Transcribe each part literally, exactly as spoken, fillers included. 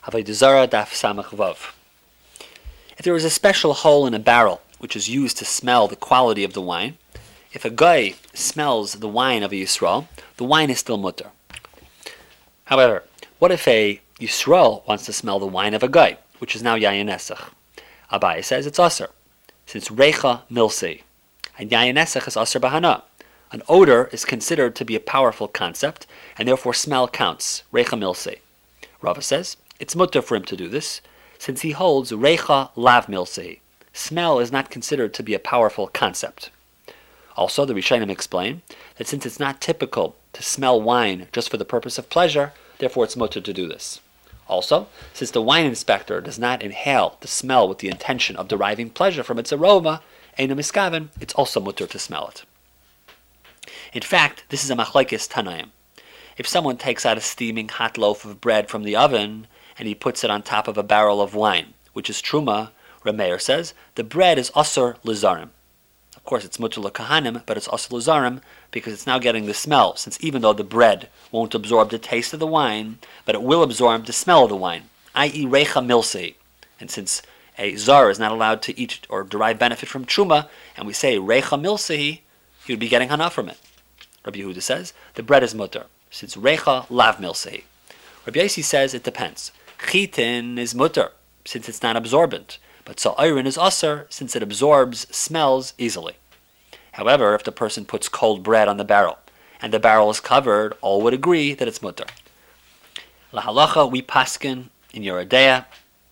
Avodah Zarah Daf Samach Vav. If there is a special hole in a barrel which is used to smell the quality of the wine, if a guy smells the wine of a Yisrael, the wine is still mutter. However, what if a Yisrael wants to smell the wine of a guy, which is now Yayin Nesach? Abaye says it's Aser, since Reicha Milsei, and Yayin Nesach is Aser Bahana. An odor is considered to be a powerful concept, and therefore smell counts, Reicha Milsei. Rava says it's mutter for him to do this, since he holds Reicha Lav Milsei. Smell is not considered to be a powerful concept. Also, the Rishonim explain that since it's not typical to smell wine just for the purpose of pleasure, therefore it's mutter to do this. Also, since the wine inspector does not inhale the smell with the intention of deriving pleasure from its aroma, Eina Miskaven, it's also mutter to smell it. In fact, this is a machlekes Tanaim. If someone takes out a steaming hot loaf of bread from the oven and he puts it on top of a barrel of wine, which is truma, Rameir says, the bread is asur lizarim. Of course, it's mutter l'kahanim, but it's asur lizarim because it's now getting the smell, since even though the bread won't absorb the taste of the wine, but it will absorb the smell of the wine, that is reicha milsei. And since a zar is not allowed to eat or derive benefit from truma, and we say reicha milsei, he would be getting hana from it. Rabbi Yehuda says, the bread is mutter, since reicha lav milsei. Rabbi Yossi says it depends. Chitin is mutter, since it's not absorbent, but sa'ayrin is asur, since it absorbs smells easily. However, if the person puts cold bread on the barrel, and the barrel is covered, all would agree that it's mutter. La halacha, we paskin in Yerodea,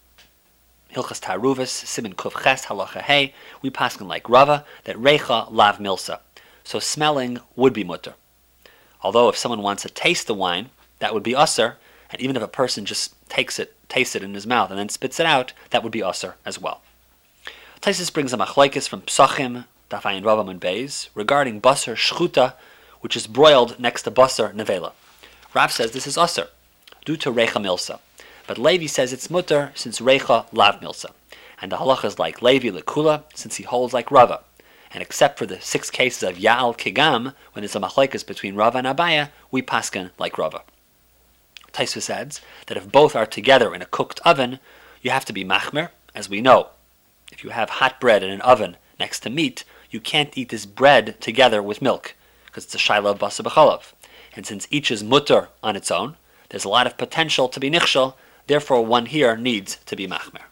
Hilchas Taruvas, Siman Kuf Ches, halacha hey, we paskin like Rava, that reicha lav milsa. So smelling would be mutter. Although if someone wants to taste the wine, that would be asur, and even if a person just takes it, tastes it in his mouth and then spits it out, that would be asur as well. Taisus brings a machlekes from Psachim, Daf Ayin Rav Amud Beis, regarding basar shchuta, which is broiled next to basar nevela. Rav says this is asur, due to reicha milsa, but Levi says it's mutter since reicha lav milsa, and the halacha is like Levi lekula, since he holds like Rava. And except for the six cases of Ya'al Kigam, when there's a machlekes between Rava and Abaya, we paskin like Rava. Taisvus adds that if both are together in a cooked oven, you have to be machmer, as we know. If you have hot bread in an oven next to meat, you can't eat this bread together with milk, because it's a shaila of basa b'chalav. And since each is mutter on its own, there's a lot of potential to be nichshel, therefore one here needs to be machmer.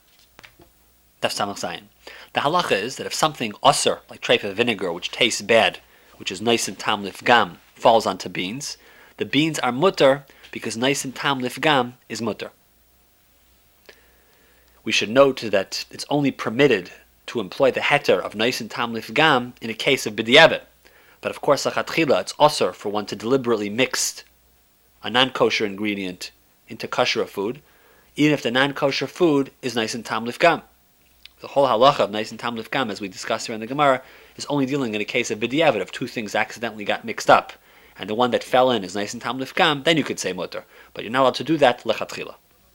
Daf Samach Zayin. The halacha is that if something osur, like treifa vinegar, which tastes bad, which is nice and tam lifgam, falls onto beans, the beans are mutter because nice and tam lifgam is mutter. We should note that it's only permitted to employ the heter of nice and tam lifgam in a case of b'diavad. But of course, lachatchila, it's osur for one to deliberately mix a non-kosher ingredient into kosher food, even if the non-kosher food is nice and tam lifgam. The whole halacha of nice and tam lifgam, as we discussed here in the Gemara, is only dealing in a case of b'diavad, of two things accidentally got mixed up, and the one that fell in is nice and tam lifgam, then you could say mutter. But you're not allowed to do that lechatchila.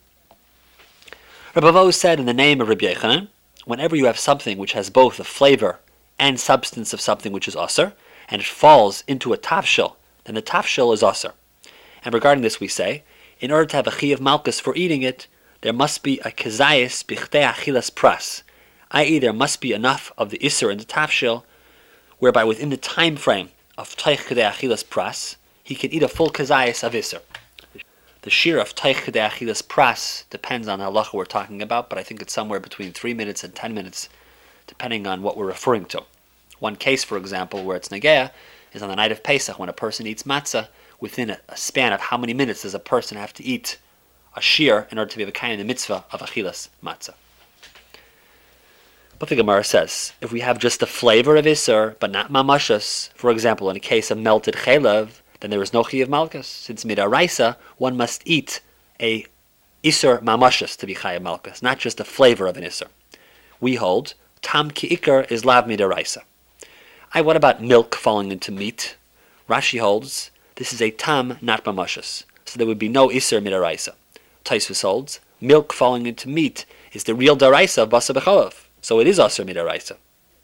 Rabbi Vo said in the name of Rabbi Yochanan, whenever you have something which has both the flavor and substance of something which is asur, and it falls into a tafshil, then the tafshil is asur. And regarding this we say, in order to have a chi of malchus for eating it, there must be a kezayis bichtei achilas pras, that is, there must be enough of the isser in the tafshil, whereby within the time frame of teich kedei achilas pras, he can eat a full kezayis of isser. The shear of teich kedei achilas pras depends on the halacha we're talking about, but I think it's somewhere between three minutes and ten minutes, depending on what we're referring to. One case, for example, where it's negea, is on the night of Pesach, when a person eats matzah, within a, a span of how many minutes does a person have to eat a shear in order to be a kind of the mitzvah of achilas matzah. But the Gemara says, if we have just the flavor of Isser, but not mamashas, for example, in a case of melted chaylev, then there is no chi of malchus. Since midaraisa, one must eat a Isser mamashas to be chay of malchus, not just the flavor of an Isser. We hold, tam ki ikar is lav midaraisa. I, what about milk falling into meat? Rashi holds, this is a tam, not mamashas, so there would be no Isser midaraisa. Taisvus holds, milk falling into meat is the real daraisa of basa b'chalav. So it is asur midaraisa.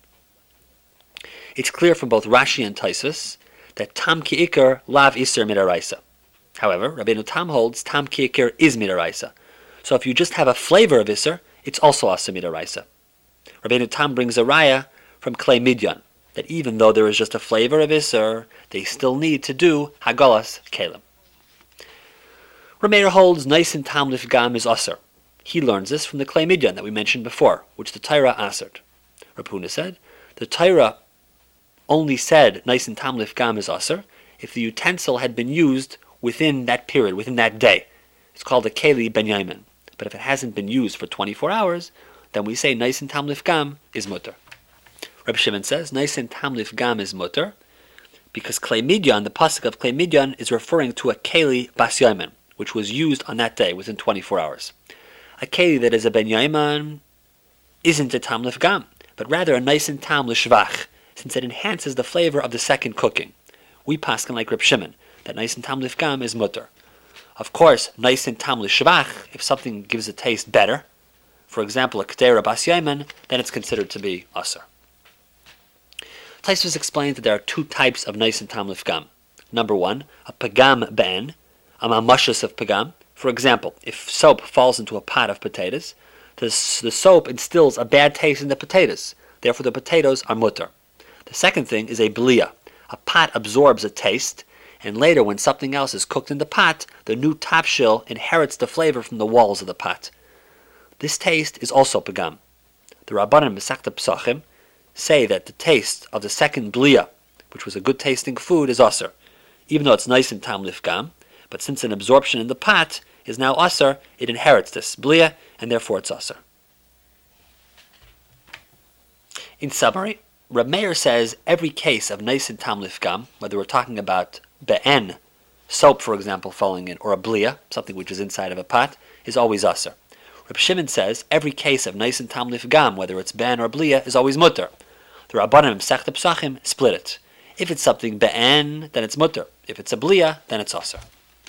It's clear from both Rashi and Taisvus that tam ki ikar lav isur midaraisa. However, Rabbeinu Tam holds tam ki ikar is midaraisa. So if you just have a flavor of Isser, it's also Aser Midaraisa. Rabbeinu Tam brings a raya from Klei Midyan, that even though there is just a flavor of Isser, they still need to do Hagalas Kelim. Rameir holds Naisin Tam Lifgam is Aser. He learns this from the Klei Midyan that we mentioned before, which the Torah answered. Rav Huna said, the Torah only said Naisin Tam Lifgam is Aser if the utensil had been used within that period, within that day. It's called a Keli Ben Yamin. But if it hasn't been used for twenty-four hours, then we say Naisin Tam Lifgam is mutter. Reb Shimon says Naisin Tam Lifgam is mutter because Klei Midyan, the pasuk of Klei Midyan, is referring to a Keli Bas Yamin, which was used on that day within twenty-four hours. A Keli that is a Ben Yamin isn't a Tam Lifgam, but rather a Naisin Tam Lishvach, since it enhances the flavor of the second cooking. We paskin like Reb Shimon that Naisin Tam Lifgam is mutter. Of course, Naisin Tam Lishvach, if something gives a taste better, for example, a Ketera Bas Yamin, then it's considered to be Aser. Taisvus explains that there are two types of Naisin Tam Lifgam. Number one, a Pagam Ben, a Mamashus of Pagam. For example, if soap falls into a pot of potatoes, the, the soap instills a bad taste in the potatoes. Therefore, the potatoes are mutter. The second thing is a Blia. A pot absorbs a taste, and later when something else is cooked in the pot, the new top shell inherits the flavor from the walls of the pot. This taste is also Pagam. The Rabbanim Masechta Pesachim say that the taste of the second Blia, which was a good tasting food, is Aser, even though it's nice in Tam Lifgam, but since an absorption in the pot is now Aser, it inherits this Blia, and therefore it's Aser. In summary, Reb Meir says every case of nice and Tam Lifgam, whether we're talking about Be'en, soap for example falling in, or a Blia, something which is inside of a pot, is always Aser. Reb Shimon says every case of nice and Tam Lifgam, whether it's Be'en or Blia, is always mutter. The Rabbanim Masechta Pesachim split it. If it's something Be'en, then it's mutter. If it's a Blia, then it's Aser.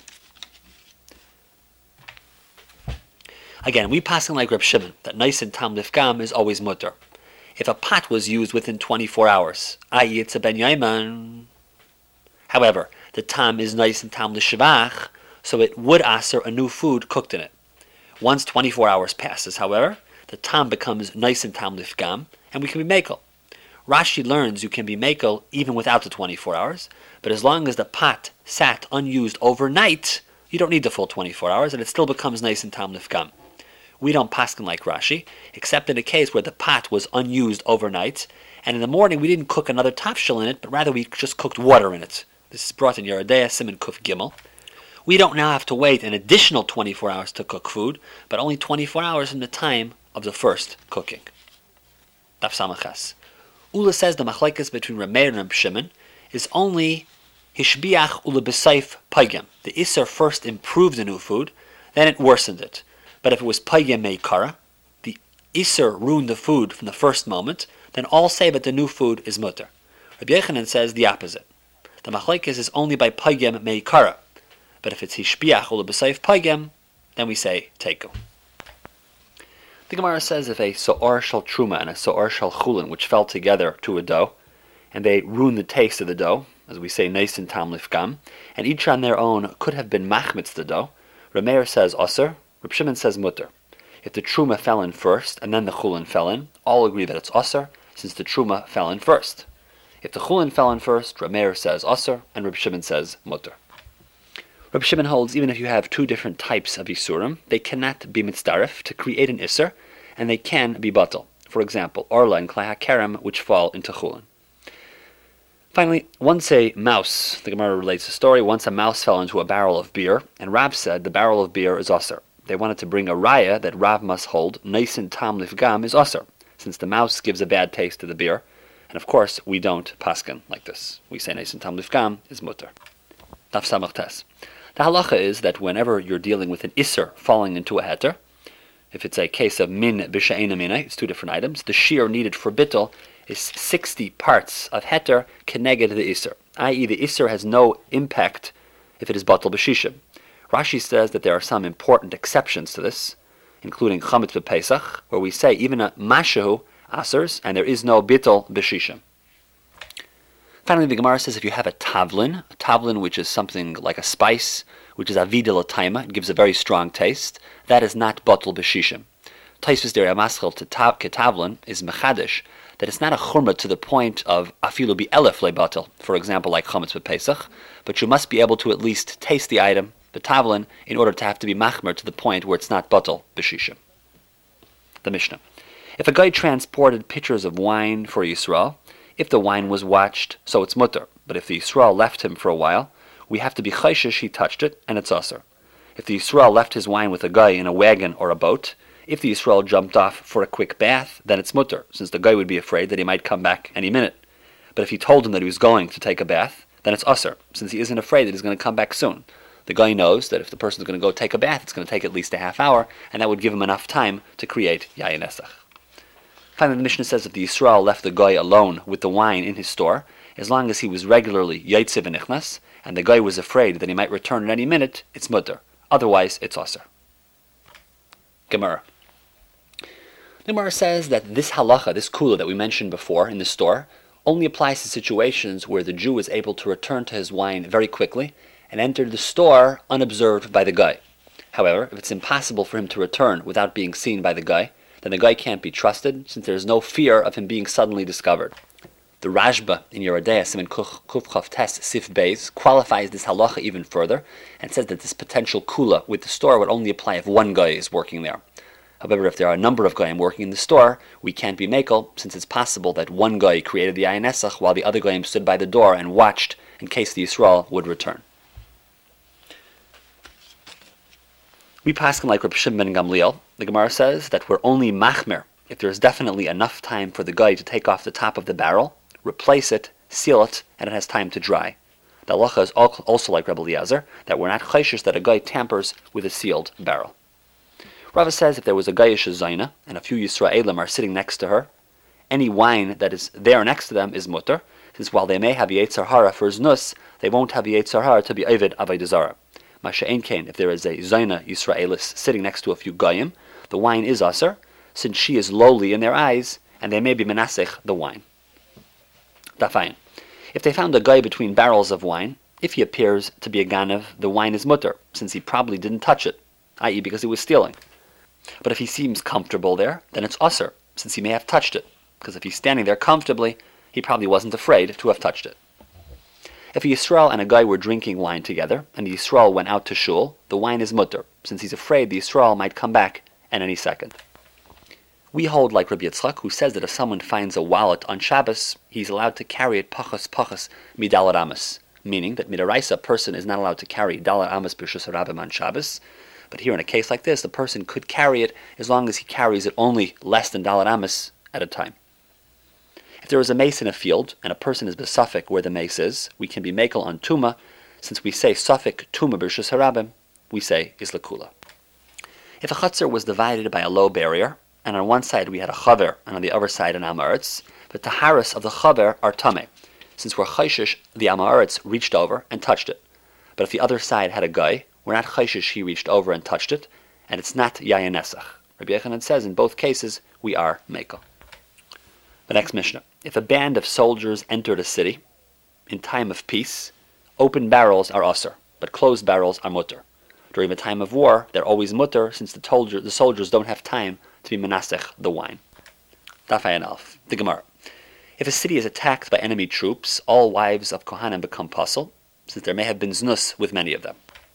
Again, we passing like Reb Shimon that nice and Tam Lifgam is always mutter. If a pot was used within twenty-four hours, that is it's a Ben Yaiman. However, the tam is nice and tam l'shvach, so it would aser a new food cooked in it. Once twenty-four hours passes, however, the tam becomes nice and tam lifgam, and we can be mekel. Rashi learns you can be mekel even without the twenty-four hours, but as long as the pot sat unused overnight, you don't need the full twenty-four hours, and it still becomes nice and tam lifgam. We don't paskin like Rashi, except in a case where the pot was unused overnight, and in the morning we didn't cook another tafshil in it, but rather we just cooked water in it. This is brought in Yeridea, Siman Kuf Gimel. We don't now have to wait an additional twenty-four hours to cook food, but only twenty-four hours from the time of the first cooking. Daf Samachas. Ula says the machlekes between Reb Meir and Reb Shimon is only hishbiach ula b'seif paygem. The Isser first improved the new food, then it worsened it. But if it was paygem meikara, the Isser ruined the food from the first moment, then all say that the new food is mutter. Rabbi Yechanan says the opposite. The machlekes is only by paygem meikara, but if it's hishbiach ula b'seif paygem, then we say teiku. The Gemara says if a so'or shel truma and a so'or shel chulin, which fell together to a dough, and they ruin the taste of the dough, as we say neis and tam lifgam, and each on their own could have been machmitz the dough, Reb Meir says aser, Reb Shimon says mutter. If the truma fell in first and then the chulin fell in, all agree that it's aser, since the truma fell in first. If the chulin fell in first, Reb Meir says aser, and Reb Shimon says mutter. Reb Shimon holds even if you have two different types of isurim, they cannot be mitzdaref to create an iser, and they can be batal. For example, orla and klai hakerem, which fall into chulin. Finally, once a mouse, the Gemara relates a story, once a mouse fell into a barrel of beer, and Rav said the barrel of beer is aser. They wanted to bring a raya that Rav must hold, neisin tam lifgam is aser, since the mouse gives a bad taste to the beer, and of course we don't paskin like this. We say neisin tam lifgam is mutter. Daf samach tes. The halacha is that whenever you're dealing with an iser falling into a heter, if it's a case of min b'she'ena mina, it's two different items, the shear needed for bittul is sixty parts of heter keneged the iser, that is the iser has no impact if it is batal b'shishim. Rashi says that there are some important exceptions to this, including chametz b'pesach, where we say even a mashahu asers, and there is no bittul b'shishim. Finally, the Gemara says if you have a tavlin, a tavlin which is something like a spice, which is avidel taima, it gives a very strong taste, that is not batel b'shishim. Taisvis der Amaschel to Ketavlin is mechadish, that it's not a chumrah to the point of afilu bi elef lebatel, for example, like chametz b'pesach, but you must be able to at least taste the item, b'tavlin, in order to have to be machmer to the point where it's not batel b'shishim. The Mishnah. If a guy transported pitchers of wine for Yisrael, if the wine was watched, so it's mutter, but if the Yisrael left him for a while, we have to be chayshish he touched it, and it's usher. If the Yisrael left his wine with a guy in a wagon or a boat, if the Yisrael jumped off for a quick bath, then it's mutter, since the guy would be afraid that he might come back any minute. But if he told him that he was going to take a bath, then it's usher, since he isn't afraid that he's going to come back soon. The guy knows that if the person's going to go take a bath, it's going to take at least a half hour, and that would give him enough time to create yayin esach. Finally, the Mishnah says that the Yisrael left the guy alone with the wine in his store, as long as he was regularly yaitziv and nichnas, and the guy was afraid that he might return at any minute, it's mutter. Otherwise, it's usher. Gemara. The Gemara says that this halacha, this kula that we mentioned before in the store, only applies to situations where the Jew is able to return to his wine very quickly and enter the store unobserved by the guy. However, if it's impossible for him to return without being seen by the guy, then the guy can't be trusted, since there is no fear of him being suddenly discovered. The Rashba in Yoreh De'ah Siman Kuf Chav Tes Sif Beis qualifies this halacha even further and says that this potential kula with the store would only apply if one guy is working there. However, if there are a number of goyim working in the store, we can't be mekel, since it's possible that one guy created the ayin esach while the other goyim stood by the door and watched in case the Yisrael would return. We paskin like Reb Shimon ben Gamliel. The Gemara says that we're only machmer if there is definitely enough time for the guy to take off the top of the barrel, replace it, seal it, and it has time to dry. The halacha is also like Reb Eliezer, that we're not chayshish that a guy tampers with a sealed barrel. Rava says if there was a gayish zayna and a few Yisraelim are sitting next to her, any wine that is there next to them is mutter, since while they may have yetzer hara for znus, they won't have yetzer hara to be ovid avodah zarah. Masha ein kain, if there is a zayna Yisraelis sitting next to a few goyim, the wine is aser, since she is lowly in their eyes, and they may be menasech the wine. Dafayin. If they found a guy between barrels of wine, if he appears to be a ganav, the wine is mutter, since he probably didn't touch it, that is because he was stealing. But if he seems comfortable there, then it's aser, since he may have touched it, because if he's standing there comfortably, he probably wasn't afraid to have touched it. If a Yisrael and a guy were drinking wine together, and the Yisrael went out to shul, the wine is mutter, since he's afraid the Yisrael might come back at any second. We hold like Rabbi Yitzchak, who says that if someone finds a wallet on Shabbos, he's allowed to carry it pachas pachas midalat amas, meaning that midaraisa, a person is not allowed to carry dalat amas b'rshus harabim on Shabbos. But here in a case like this, the person could carry it as long as he carries it only less than dalat amas at a time. If there is a mace in a field, and a person is besafek where the mace is, we can be mekel on tuma. Since we say safek tuma b'rshus harabim, we say is lakula. If a chutzner was divided by a low barrier, and on one side we had a chaver, and on the other side an amaretz, the taharis of the chaver are tameh, since we're chayshish, the amaretz reached over and touched it. But if the other side had a guy, we're not chayshish, he reached over and touched it, and it's not yayin esach. Rabbi Yechanan says in both cases we are mekel. The next Mishnah. If a band of soldiers entered a city in time of peace, open barrels are usher, but closed barrels are mutter. During the time of war, they're always mutter, since the, tolger, the soldiers don't have time to be menasech the wine. Daf Ayin Alf. The Gemara. If a city is attacked by enemy troops, all wives of Kohanim become puzzle, since there may have been znus with many of them.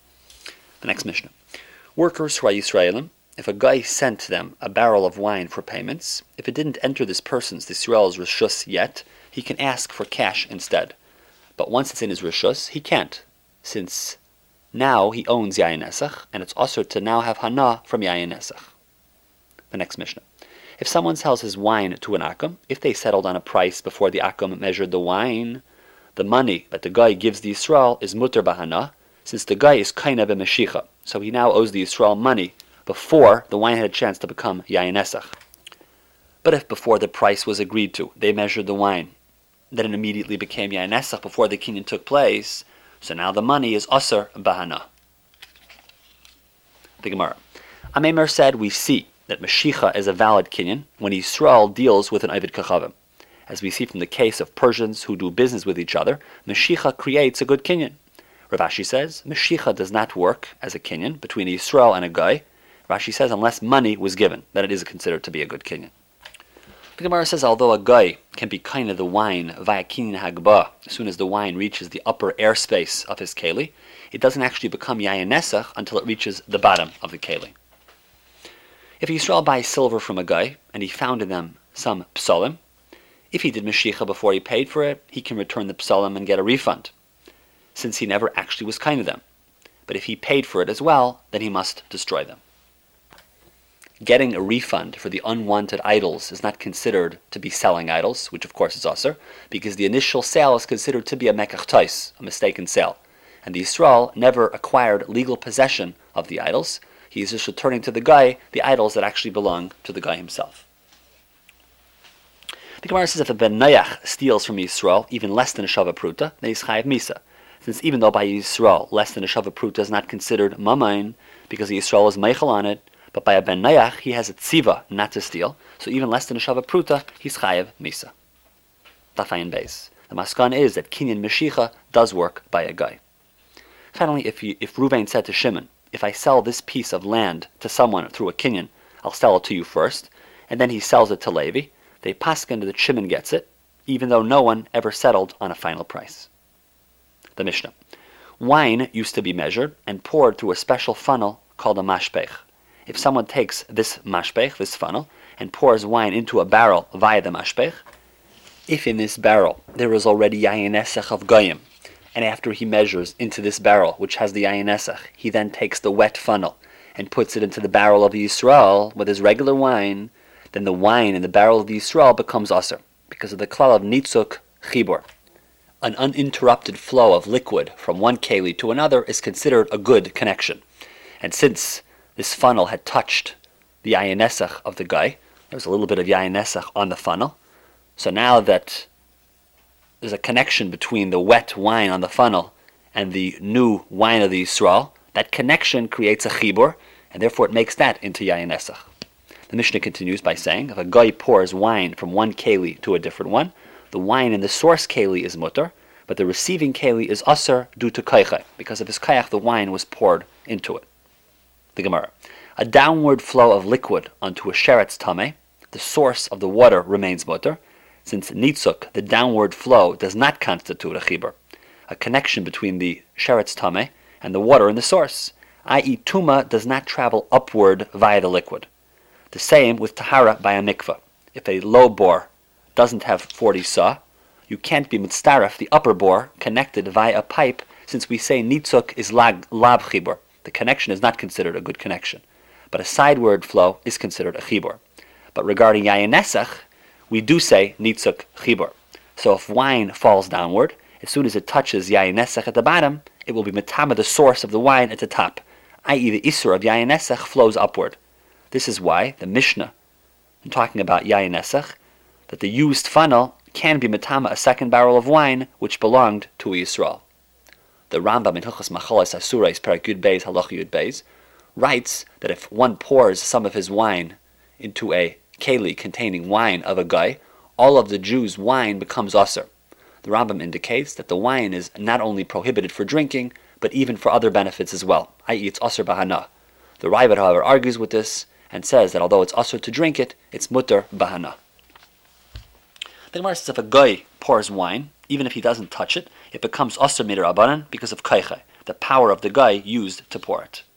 The next Mishnah. Workers who are Yisraelim, if a guy sent them a barrel of wine for payments, if it didn't enter this person's, the Yisrael's reshus yet, he can ask for cash instead. But once it's in his reshus, he can't, since now he owns yayin esach, and it's also to now have hana from yayin esach. The next Mishnah. If someone sells his wine to an akum, if they settled on a price before the akum measured the wine, the money that the guy gives the Yisrael is mutter bahana, since the guy is kaina b'meshicha, so he now owes the Yisrael money before the wine had a chance to become yayin esach. But if before the price was agreed to, they measured the wine, then it immediately became yayin esach before the kinyan took place, so now the money is aser bahana. The Gemara. Amemer said, we see that Meshicha is a valid kinyan when Yisrael deals with an Ovid Kachavim. As we see from the case of Persians who do business with each other, Meshicha creates a good kinyan. Rav Ashi says, Meshicha does not work as a kinyan between a Yisrael and a guy. Rashi says, unless money was given, then it is considered to be a good kinyan. The Gemara says, although a guy can be kind of the wine via kinyan hagba, as soon as the wine reaches the upper airspace of his keli, it doesn't actually become yayin nesach until it reaches the bottom of the keli. If a Yisrael buys silver from a guy, and he found in them some psalim, if he did Meshicha before he paid for it, he can return the psalim and get a refund, since he never actually was kind to them. But if he paid for it as well, then he must destroy them. Getting a refund for the unwanted idols is not considered to be selling idols, which of course is asur, because the initial sale is considered to be a mekach tois, a mistaken sale. And the Yisrael never acquired legal possession of the idols. He is just returning to the guy the idols that actually belong to the guy himself. The Gemara says if a ben Nayach steals from Yisrael even less than a shava pruta, then he's chayav misa. Since even though by Yisrael less than a shava pruta is not considered mamain, because the Yisrael is meichel on it, but by a ben Nayach he has a tziva not to steal, so even less than a shava pruta, he's chayav misa. Tafayin beis. The maskan is that kinyan meshicha does work by a guy. Finally, if you, if Ruvain said to Shimon, if I sell this piece of land to someone through a kinyan, I'll sell it to you first, and then he sells it to Levi, they paskin that Shimon gets it, even though no one ever settled on a final price. The Mishnah. Wine used to be measured and poured through a special funnel called a mashpech. If someone takes this mashpech, this funnel, and pours wine into a barrel via the mashpech, if in this barrel there is already yayin nesach of goyim, and after he measures into this barrel, which has the yayin nesach, he then takes the wet funnel and puts it into the barrel of the Yisrael with his regular wine, then the wine in the barrel of the Yisrael becomes asur, because of the klal of nitzuk chibur. An uninterrupted flow of liquid from one keli to another is considered a good connection. And since this funnel had touched the yayin nesach of the guy, there was a little bit of yayin nesach on the funnel, so now that there's a connection between the wet wine on the funnel and the new wine of the Yisrael, that connection creates a chibur, and therefore it makes that into yayin nesach. The Mishnah continues by saying, if a guy pours wine from one keli to a different one, the wine in the source keli is mutter, but the receiving keli is asur due to kaicha, because of his kayach the wine was poured into it. The Gemara. A downward flow of liquid onto a sheretz tameh, the source of the water remains mutter, since nitzuk, the downward flow, does not constitute a chibur, a connection between the sheretz tameh and the water in the source, that is tuma does not travel upward via the liquid. The same with tahara by a mikveh. If a low bore doesn't have forty saw, you can't be mitzdaref the upper bore connected via a pipe, since we say nitzuk is lag, lab chibur. The connection is not considered a good connection, but a sideward flow is considered a chibur. But regarding yayin nesach, we do say nitzuk chibur. So if wine falls downward, as soon as it touches yayin nesach at the bottom, it will be metama the source of the wine at the top, that is the isur of yayin nesach flows upward. This is why the Mishnah, in talking about yayin nesach, that the used funnel can be metama a second barrel of wine which belonged to a Yisrael. The Rambam in Hilchos Machalas Asurais Perek Yud Beis Halacha Yud Beis writes that if one pours some of his wine into a keli containing wine of a guy, all of the Jews' wine becomes asur. The Rambam indicates that the wine is not only prohibited for drinking, but even for other benefits as well, that is it's asur bahana. The Raavad, however, argues with this and says that although it's asur to drink it, it's mutter bahana. The Gemara says if a guy pours wine, even if he doesn't touch it, it becomes asur mid'Rabbanan because of kaicha, the power of the guy used to pour it.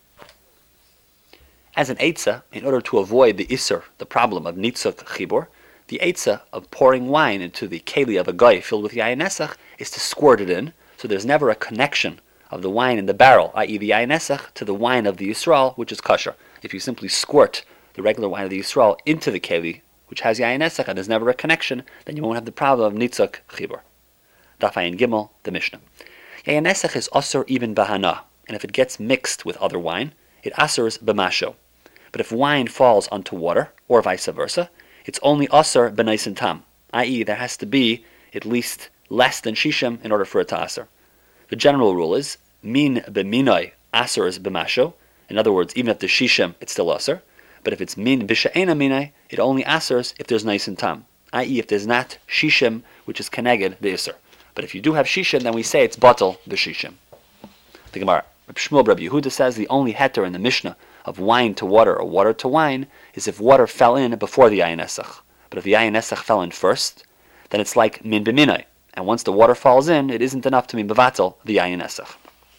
As an eitzah, in order to avoid the isur, the problem of nitzuk chibur, the eitzah of pouring wine into the keli of a guy filled with yayin nesach is to squirt it in, so there's never a connection of the wine in the barrel, that is the yayin nesach, to the wine of the Yisrael, which is kosher. If you simply squirt the regular wine of the Yisrael into the keli, which has yayin nesach, and there's never a connection, then you won't have the problem of nitzuk chibur. Daf Ayin Gimel, the Mishnah. Yayin nesach is asur even bahana, and if it gets mixed with other wine, it asurs b'masho. But if wine falls onto water, or vice versa, it's only asur b'naisin tam, that is there has to be at least less than shishim in order for it to asur. The general rule is, min b'minoi asur is b'masho, in other words, even if there's shishim, it's still asur, but if it's min b'sha'ena minoi, it only asurs if there's naisin tam, that is if there's not shishim, which is keneged the isur. But if you do have shishim, then we say it's batal the shishim. The Gemara. Reb Shmuel Reb Yehuda says the only heter in the Mishnah of wine to water or water to wine is if water fell in before the yayin esach. But if the yayin esach fell in first, then it's like min b'minai. And once the water falls in, it isn't enough to be mevatel the yayin esach.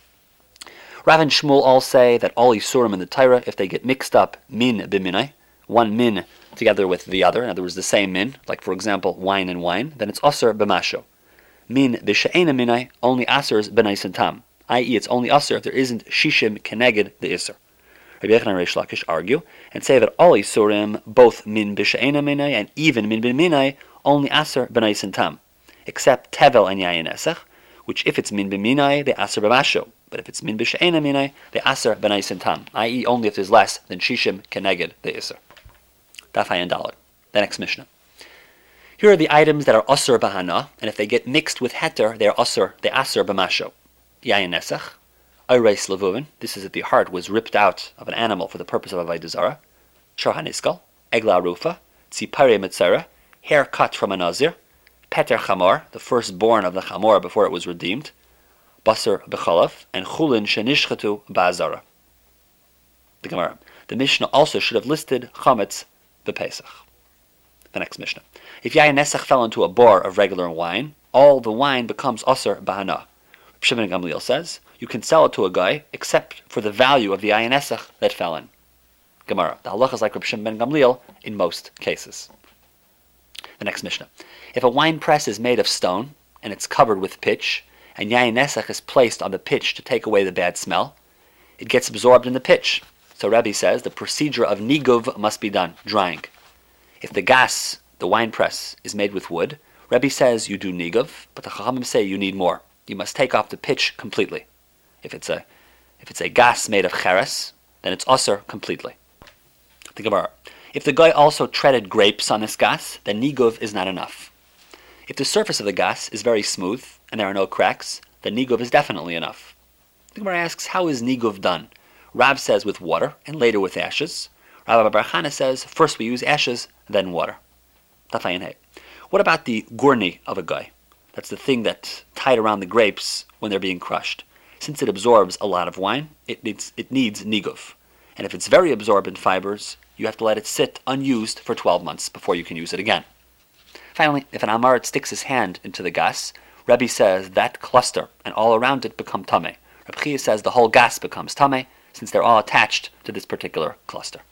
Rav and Shmuel all say that all isurim in the Torah, if they get mixed up min b'minai, one min together with the other, in other words, the same min, like for example wine and wine, then it's aser b'masho. Min b'she'ena minai only asers b'nais and tam, that is, it's only aser if there isn't shishim keneged the iser. Rabbi Yechon and Reish Lakish argue and say that all isurim, both min b'she'ena minai and even min b'minai, only aser b'nais and tam, except tevel and yayin esach, which if it's min b'minai, they aser b'masho. But if it's min b'she'ena minai, they aser b'nais and tam, that is only if there's less than shishim keneged the iser. Daf Hayin Daled. The next Mishnah. Here are the items that are aser b'hana, and if they get mixed with heter, they are aser, they aser b'masho. Yayin esach, oreis levuvin, this is if the heart was ripped out of an animal for the purpose of avodah zarah. Shor haniskal, egla arufa, tzipare mitzara, hair cut from a nazir, peter chamor, the firstborn of the chamor before it was redeemed, basar b'cholaf, and chulin shenishchatu ba'azara. The Gemara. The Mishnah also should have listed chametz b'pesach. The next Mishnah. If yayin esach fell into a bar of regular wine, all the wine becomes aser b'hana. Reb Shimon ben Gamliel says, you can sell it to a guy except for the value of the yayin esach that fell in. Gemara. The halacha is like Reb Shimon ben Gamliel in most cases. The next Mishnah. If a wine press is made of stone and it's covered with pitch, and yayin esach is placed on the pitch to take away the bad smell, it gets absorbed in the pitch. So Rebbe says the procedure of niguv must be done, drying. If the gas, the wine press, is made with wood, Rebbe says you do niguv, but the Chachamim say you need more. You must take off the pitch completely. If it's a if it's a gas made of cheres, then it's aser completely. The Gemara. If the guy also treaded grapes on this gas, then niguv is not enough. If the surface of the gas is very smooth and there are no cracks, then niguv is definitely enough. The Gemara asks, how is niguv done? Rav says with water, and later with ashes. Rabbi Bar Chana says, first we use ashes, then water. What about the gurni of a guy? That's the thing that's tied around the grapes when they're being crushed. Since it absorbs a lot of wine, it needs, it needs niguv. And if it's very absorbent fibers, you have to let it sit unused for twelve months before you can use it again. Finally, if an Amarit sticks his hand into the gas, Rebbe says that cluster and all around it become tameh. Reb Chia says the whole gas becomes tameh, since they're all attached to this particular cluster.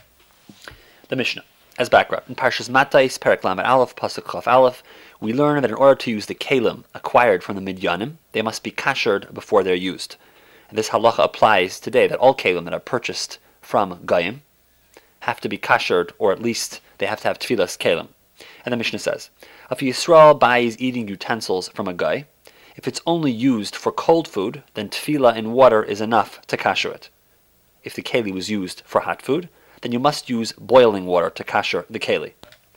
The Mishnah. As background, in Parshas Matais, Perek Lamed Aleph, Pasuk Chaf Aleph, we learn that in order to use the kelim acquired from the midyanim, they must be kashered before they're used. And this halacha applies today, that all kelim that are purchased from Goyim have to be kashered, or at least they have to have tfilas kelim. And the Mishnah says, if a Yisrael buys eating utensils from a guy, if it's only used for cold food, then tefillah in water is enough to kasher it. If the keli was used for hot food, then you must use boiling water to kasher the keli.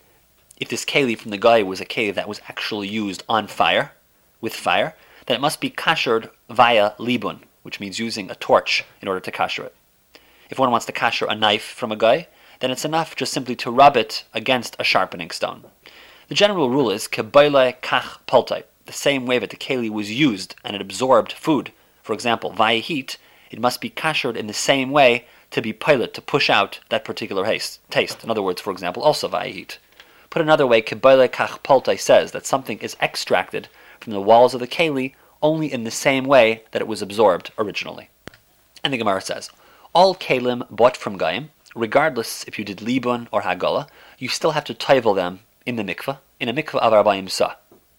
If this keli from the guy was a keli that was actually used on fire, with fire, then it must be kashered via libun, which means using a torch in order to kasher it. If one wants to kasher a knife from a guy, then it's enough just simply to rub it against a sharpening stone. The general rule is kebayle kach poltai. The same way that the keli was used and it absorbed food, for example, via heat, it must be kashered in the same way to be pilot, to push out that particular haste, taste. In other words, for example, also via heat. Put another way, kebayle kach poltai says that something is extracted from the walls of the keli only in the same way that it was absorbed originally. And the Gemara says, all kelim bought from Goyim, regardless if you did libun or hagala, you still have to toivel them in the mikveh, in a mikveh of Arbaim Sa.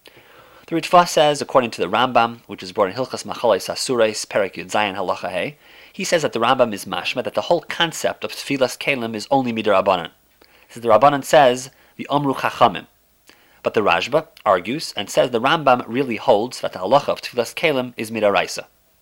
The Ritva says, according to the Rambam, which is brought in Hilchas Machalais Asurais, Perek Yud Zayin Halacha Hey, he says that the Rambam is mashma, that the whole concept of Tfilas Kelim is only midrabanan. So the Rabbanan says, the Omru Chachamim. But the Rashba argues and says the Rambam really holds that the halacha of Tfilas Kelim is midaraisa.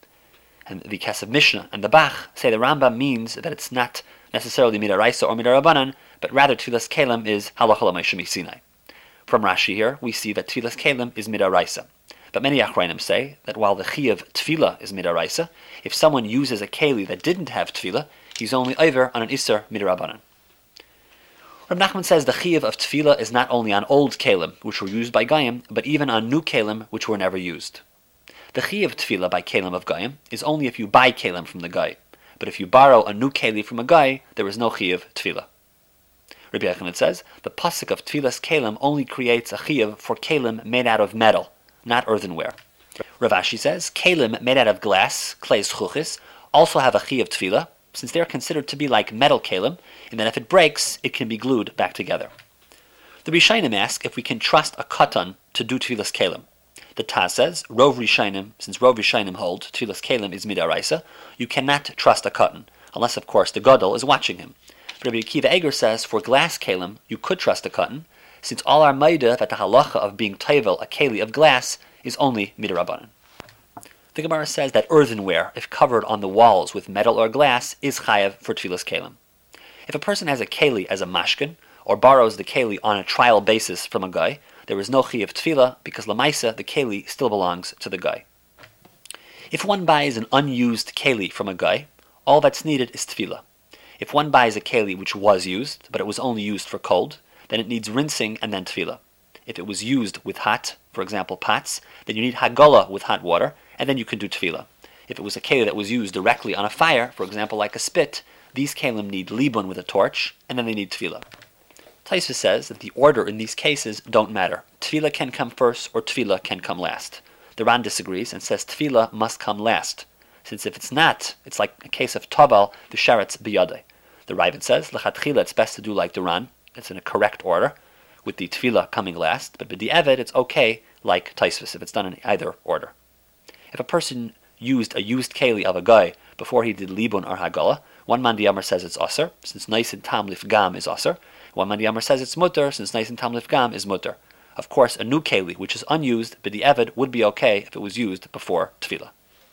And the Kesef Mishnah and the Bach say the Rambam means that it's not necessarily midaraisa or midarabanan, but rather Tfilas Kelim is halacha l'maishemi Sinai. From Rashi here, we see that Tfilas Kelim is midaraisa. But many Achrayim say that while the Chiyuv Tefillah is midaraisa, if someone uses a keli that didn't have Tefillah, he's only over on an Isser midarabanan. Reb Nachman says the Chiyuv of Tefillah is not only on old kelim, which were used by Goyim, but even on new kelim, which were never used. The chiyuv of tefillah by kelim of goyim is only if you buy kelim from the guy. But if you borrow a new keli from a guy, there is no chiyuv tefillah. Rabbi Yochanan says, the pasuk of tefillas kelim only creates a chiyuv for kelim made out of metal, not earthenware. Rav Ashi says, kelim made out of glass, clays chuchis, also have a chiyuv tefillah, since they are considered to be like metal kelim, and that if it breaks, it can be glued back together. The Rishonim ask if we can trust a katan to do tefillas kelim. The Taz says, Rov Rishonim, since Rov Rishonim hold tefillas kelim is midaraisa, you cannot trust a katan, unless of course the gadol is watching him. But Rabbi Akiva Eger says, for glass kelim, you could trust a katan, since all our maida that the halacha of being taivel a keli of glass is only midarabanan. The Gemara says that earthenware, if covered on the walls with metal or glass, is chayav for tefillas kelim. If a person has a keli as a mashkin, or borrows the keli on a trial basis from a guy, there is no chiyuv tefillah, because lamaisa, the keli still belongs to the guy. If one buys an unused keli from a guy, all that's needed is tefillah. If one buys a keli which was used, but it was only used for cold, then it needs rinsing and then tefillah. If it was used with hot, for example pots, then you need hagala with hot water, and then you can do tefillah. If it was a keli that was used directly on a fire, for example like a spit, these kelim need libun with a torch, and then they need tefillah. Taisva says that the order in these cases don't matter. Tefillah can come first, or tefillah can come last. The Ran disagrees and says tefillah must come last, since if it's not, it's like a case of taval, the sheretz biyadeh. The Ravid says, lechatchila, it's best to do like the Ran, it's in a correct order, with the tefillah coming last, but b'di eved, it's okay like Taisvus, if it's done in either order. If a person used a used keli of a guy before he did libun or hagala, one man diyamar says it's aser, since nice and tam lifgam is aser. One man diyamar says it's mutter, since nice and tam lifgam is mutter. Of course, a new keli, which is unused, b'di eved, would be okay if it was used before tefillah.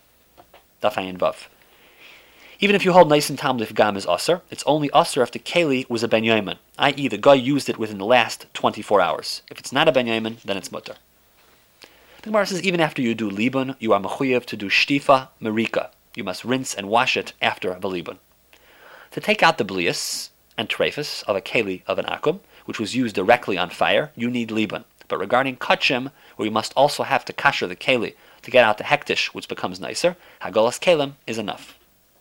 Daf Ayin Vav. Even if you hold nice and tam lifgam is aser, it's only aser if the keli was a ben yamin, that is the guy used it within the last twenty-four hours. If it's not a ben yamin, then it's mutter. The Gemara says even after you do libun, you are mechuyev to do shtifa merika. You must rinse and wash it after the libun. To take out the blias and trephus of a keli of an akum, which was used directly on fire, you need libun. But regarding kachim, where you must also have to kasher the keli to get out the hektish, which becomes nicer, hagolas kelim is enough.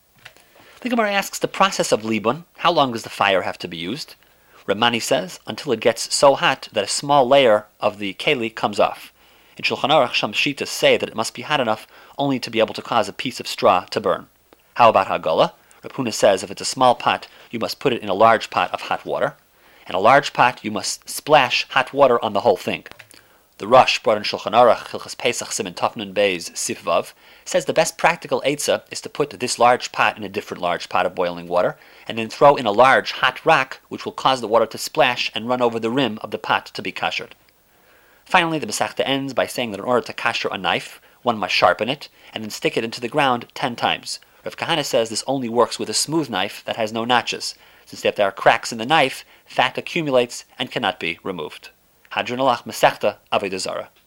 The Gemara asks the process of libun, how long does the fire have to be used? Ramani says, until it gets so hot that a small layer of the keli comes off. In Shulchan Aruch, some shitas say that it must be hot enough only to be able to cause a piece of straw to burn. How about hagala? Reb Huna says if it's a small pot, you must put it in a large pot of hot water. In a large pot, you must splash hot water on the whole thing. The Rosh, brought in Shulchan Aruch, Hilchas Pesach, Siman Tafnun Beis, Sif Vav, says the best practical eitzah is to put this large pot in a different large pot of boiling water, and then throw in a large hot rock, which will cause the water to splash and run over the rim of the pot to be kashered. Finally, the Masechta ends by saying that in order to kasher a knife, one must sharpen it, and then stick it into the ground ten times. Rav Kahana says this only works with a smooth knife that has no notches, since if there are cracks in the knife, fat accumulates and cannot be removed. Hadron Alach Masechta Avodah Zarah.